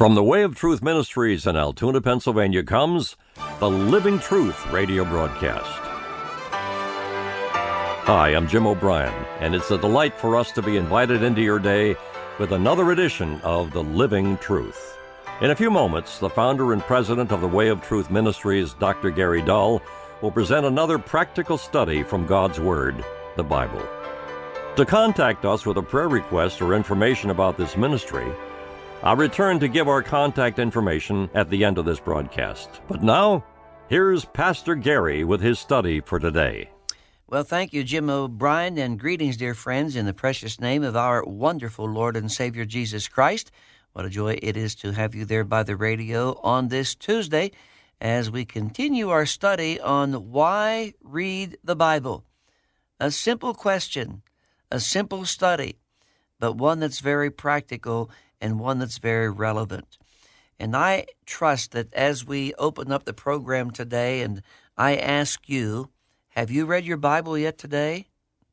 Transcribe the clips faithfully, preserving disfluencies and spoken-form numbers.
From the Way of Truth Ministries in Altoona, Pennsylvania comes the Living Truth radio broadcast. Hi, I'm Jim O'Brien, and it's a delight for us to be invited into your day with another edition of the Living Truth. In a few moments, the founder and president of the Way of Truth Ministries, Doctor Gary Dull, will present another practical study from God's Word, the Bible. To contact us with a prayer request or information about this ministry, I'll return to give our contact information at the end of this broadcast. But now, here's Pastor Gary with his study for today. Well, thank you, Jim O'Brien, and greetings, dear friends, in the precious name of our wonderful Lord and Savior, Jesus Christ. What a joy it is to have you there by the radio on this Tuesday as we continue our study on why read the Bible. A simple question, a simple study, but one that's very practical and one that's very relevant. And I trust that as we open up the program today and I ask you, have you read your Bible yet today?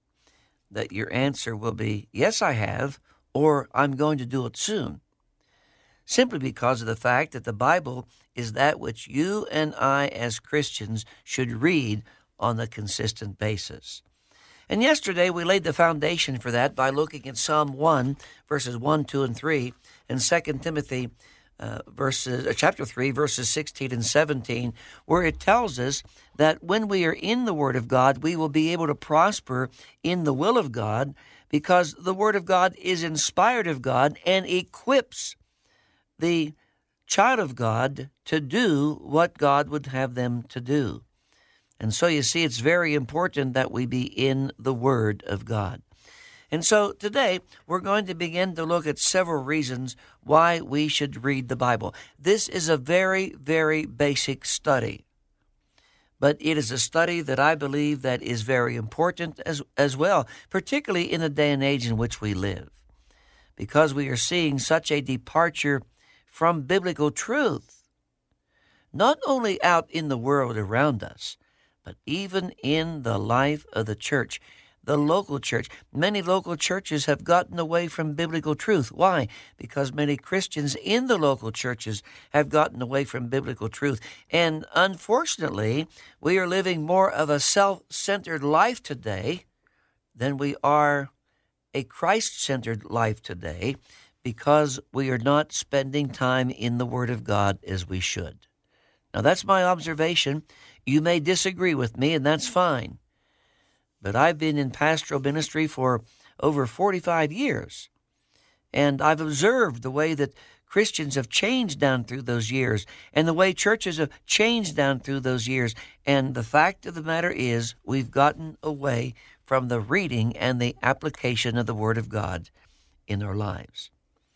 That your answer will be, yes, I have, or I'm going to do it soon. Simply because of the fact that the Bible is that which you and I as Christians should read on a consistent basis. And yesterday we laid the foundation for that by looking at Psalm one, verses one, two, and three, and Second Timothy uh, verses, uh, chapter three, verses sixteen and seventeen, where it tells us that when we are in the Word of God, we will be able to prosper in the will of God because the Word of God is inspired of God and equips the child of God to do what God would have them to do. And so you see, it's very important that we be in the Word of God. And so today, we're going to begin to look at several reasons why we should read the Bible. This is a very, very basic study. But it is a study that I believe that is very important as, as well, particularly in the day and age in which we live. Because we are seeing such a departure from biblical truth, not only out in the world around us, but even in the life of the church, the local church. Many local churches have gotten away from biblical truth. Why? Because many Christians in the local churches have gotten away from biblical truth. And unfortunately, we are living more of a self-centered life today than we are a Christ-centered life today because we are not spending time in the Word of God as we should. Now, that's my observation. You may disagree with me, and that's fine. But I've been in pastoral ministry for over forty-five years, and I've observed the way that Christians have changed down through those years, and the way churches have changed down through those years. And the fact of the matter is, we've gotten away from the reading and the application of the Word of God in our lives.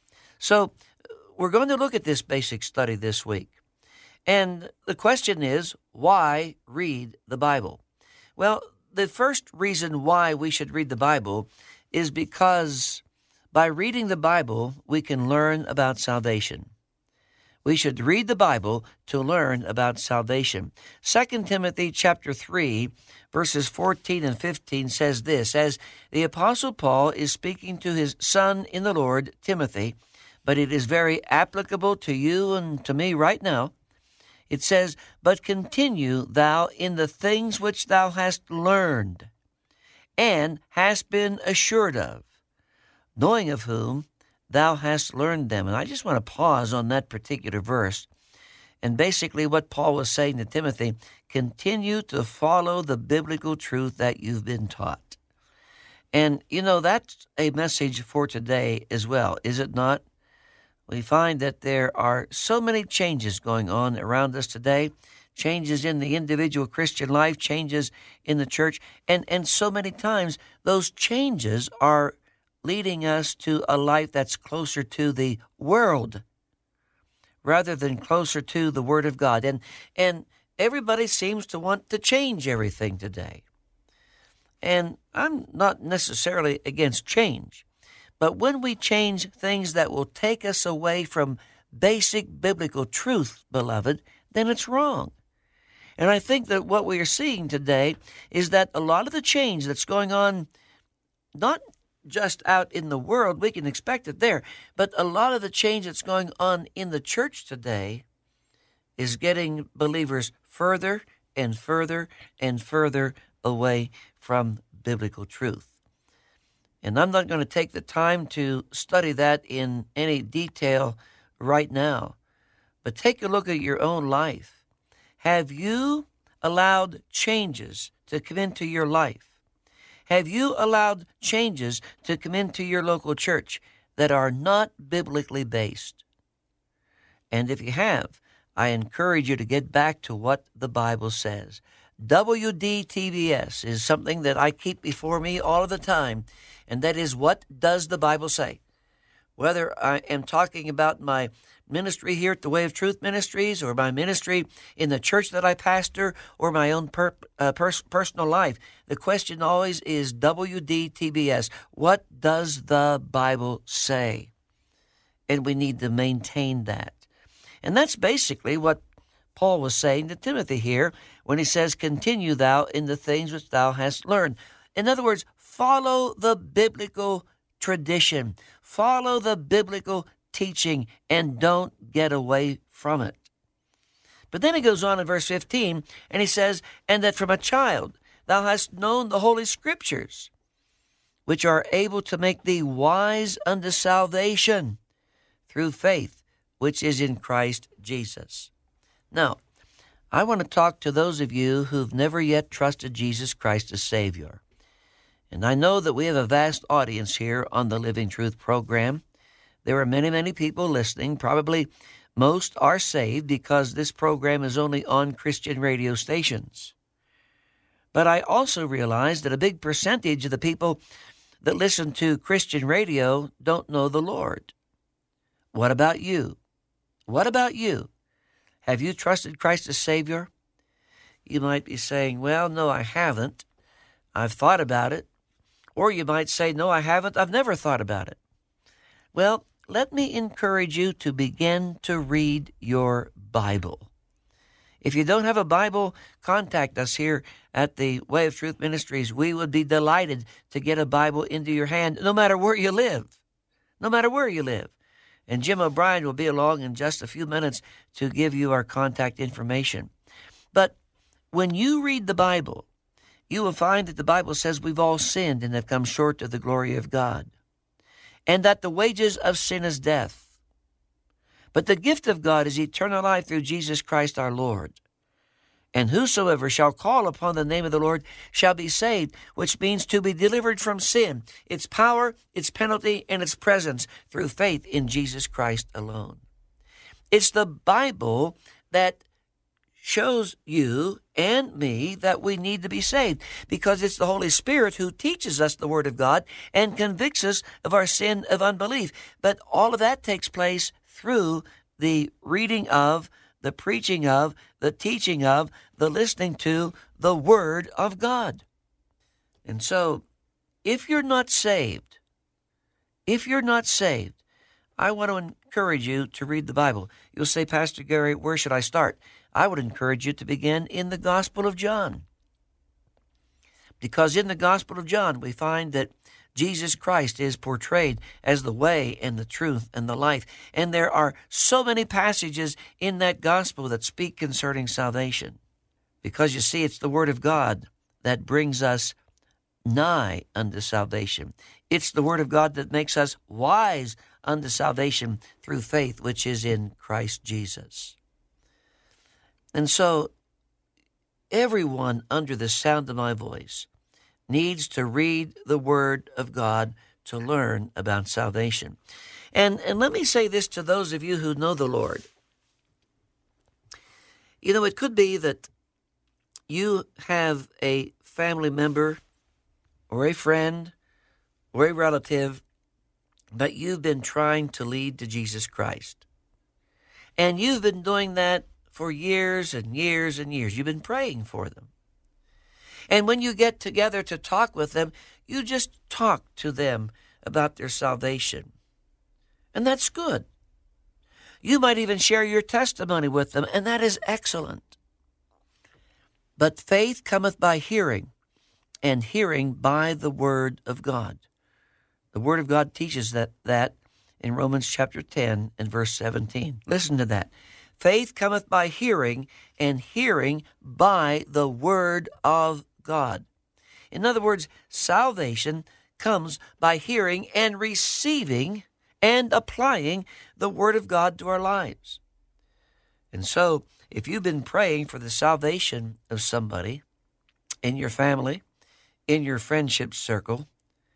So we're going to look at this basic study this week. And the question is, why read the Bible? Well, the first reason why we should read the Bible is because by reading the Bible, we can learn about salvation. We should read the Bible to learn about salvation. Second Timothy chapter three, verses fourteen and fifteen says this, as the Apostle Paul is speaking to his son in the Lord, Timothy, but it is very applicable to you and to me right now. It says, but continue thou in the things which thou hast learned and hast been assured of, knowing of whom thou hast learned them. And I just want to pause on that particular verse. And basically what Paul was saying to Timothy, continue to follow the biblical truth that you've been taught. And, you know, that's a message for today as well, is it not? We find that there are so many changes going on around us today, changes in the individual Christian life, changes in the church, and, and so many times those changes are leading us to a life that's closer to the world rather than closer to the Word of God. And, and everybody seems to want to change everything today. And I'm not necessarily against change. But when we change things that will take us away from basic biblical truth, beloved, then it's wrong. And I think that what we are seeing today is that a lot of the change that's going on, not just out in the world. We can expect it there. But a lot of the change that's going on in the church today is getting believers further and further and further away from biblical truth. And I'm not going to take the time to study that in any detail right now. But take a look at your own life. Have you allowed changes to come into your life? Have you allowed changes to come into your local church that are not biblically based? And if you have, I encourage you to get back to what the Bible says. W D T B S is something that I keep before me all of the time, and that is, what does the Bible say? Whether I am talking about my ministry here at the Way of Truth Ministries, or my ministry in the church that I pastor, or my own per, uh, pers- personal life, the question always is W D T B S. What does the Bible say? And we need to maintain that. And that's basically what Paul was saying to Timothy here when he says, continue thou in the things which thou hast learned. In other words, follow the biblical tradition. Follow the biblical teaching and don't get away from it. But then he goes on in verse fifteen and he says, and that from a child thou hast known the Holy Scriptures, which are able to make thee wise unto salvation through faith, which is in Christ Jesus. Now, I want to talk to those of you who've never yet trusted Jesus Christ as Savior. And I know that we have a vast audience here on the Living Truth program. There are many, many people listening. Probably most are saved because this program is only on Christian radio stations. But I also realize that a big percentage of the people that listen to Christian radio don't know the Lord. What about you? What about you? Have you trusted Christ as Savior? You might be saying, well, no, I haven't. I've thought about it. Or you might say, no, I haven't. I've never thought about it. Well, let me encourage you to begin to read your Bible. If you don't have a Bible, contact us here at the Way of Truth Ministries. We would be delighted to get a Bible into your hand, no matter where you live. No matter where you live. And Jim O'Brien will be along in just a few minutes to give you our contact information. But when you read the Bible, you will find that the Bible says we've all sinned and have come short of the glory of God, and that the wages of sin is death. But the gift of God is eternal life through Jesus Christ our Lord. And whosoever shall call upon the name of the Lord shall be saved, which means to be delivered from sin, its power, its penalty, and its presence through faith in Jesus Christ alone. It's the Bible that shows you and me that we need to be saved, because it's the Holy Spirit who teaches us the Word of God and convicts us of our sin of unbelief. But all of that takes place through the reading of, the preaching of, the teaching of, the listening to the Word of God. And so, if you're not saved, if you're not saved, I want to encourage you to read the Bible. You'll say, Pastor Gary, where should I start? I would encourage you to begin in the Gospel of John. Because in the Gospel of John, we find that Jesus Christ is portrayed as the way and the truth and the life. And there are so many passages in that gospel that speak concerning salvation. Because you see, it's the Word of God that brings us nigh unto salvation. It's the Word of God that makes us wise unto salvation through faith, which is in Christ Jesus. And so, everyone under the sound of my voice needs to read the Word of God to learn about salvation. And, and let me say this to those of you who know the Lord. You know, it could be that you have a family member or a friend or a relative that you've been trying to lead to Jesus Christ. And you've been doing that for years and years and years. You've been praying for them. And when you get together to talk with them, you just talk to them about their salvation. And that's good. You might even share your testimony with them, and that is excellent. But faith cometh by hearing, and hearing by the Word of God. The Word of God teaches that, that in Romans chapter ten and verse seventeen. Listen to that. Faith cometh by hearing, and hearing by the Word of God. In other words, salvation comes by hearing and receiving and applying the Word of God to our lives. And so, if you've been praying for the salvation of somebody in your family, in your friendship circle,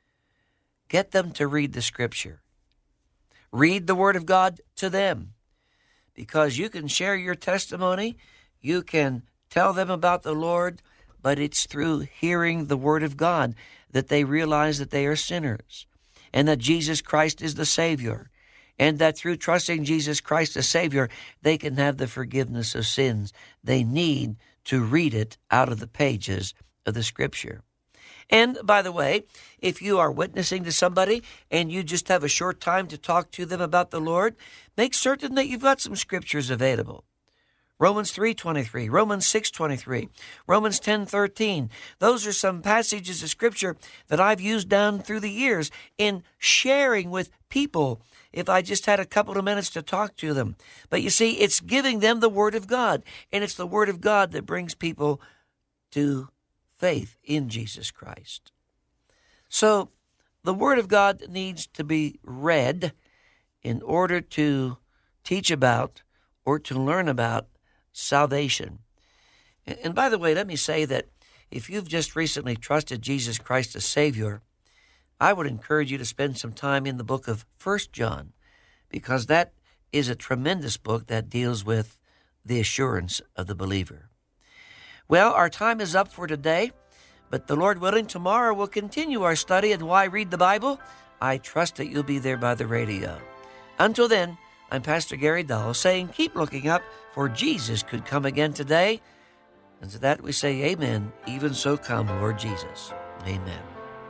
get them to read the Scripture. Read the Word of God to them, because you can share your testimony, you can tell them about the Lord, but it's through hearing the Word of God that they realize that they are sinners and that Jesus Christ is the Savior, and that through trusting Jesus Christ as Savior, they can have the forgiveness of sins. They need to read it out of the pages of the Scripture. And by the way, if you are witnessing to somebody and you just have a short time to talk to them about the Lord, make certain that you've got some scriptures available. Romans three twenty-three, Romans six twenty-three, Romans ten thirteen. Those are some passages of Scripture that I've used down through the years in sharing with people if I just had a couple of minutes to talk to them. But you see, it's giving them the Word of God, and it's the Word of God that brings people to faith in Jesus Christ. So the Word of God needs to be read in order to teach about or to learn about salvation. And by the way, let me say that if you've just recently trusted Jesus Christ as Savior, I would encourage you to spend some time in the book of First John, because that is a tremendous book that deals with the assurance of the believer. Well, our time is up for today, but the Lord willing, tomorrow we'll continue our study on why read the Bible. I trust that you'll be there by the radio. Until then, I'm Pastor Gary Dahl saying keep looking up, for Jesus could come again today. And to that we say amen. Even so come, Lord Jesus. Amen.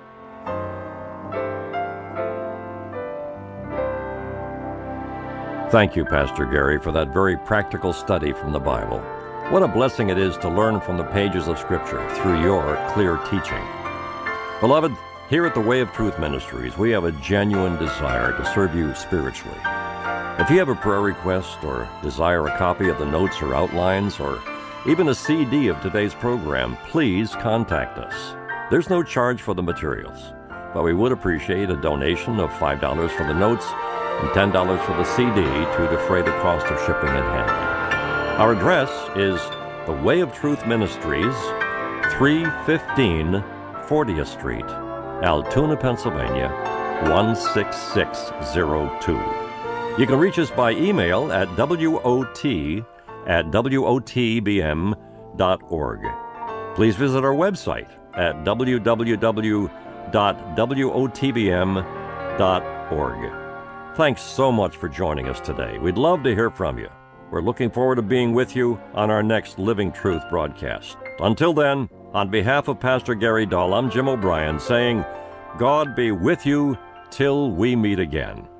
Thank you, Pastor Gary, for that very practical study from the Bible. What a blessing it is to learn from the pages of Scripture through your clear teaching. Beloved, here at the Way of Truth Ministries, we have a genuine desire to serve you spiritually. If you have a prayer request or desire a copy of the notes or outlines or even a C D of today's program, please contact us. There's no charge for the materials, but we would appreciate a donation of five dollars for the notes and ten dollars for the C D to defray the cost of shipping and handling. Our address is The Way of Truth Ministries, three fifteen fortieth Street, Altoona, Pennsylvania, one six six zero two. You can reach us by email at W O T at W O T B M dot org. Please visit our website at w w w dot W O T B M dot org. Thanks so much for joining us today. We'd love to hear from you. We're looking forward to being with you on our next Living Truth broadcast. Until then, on behalf of Pastor Gary Dahl, I'm Jim O'Brien saying, God be with you till we meet again.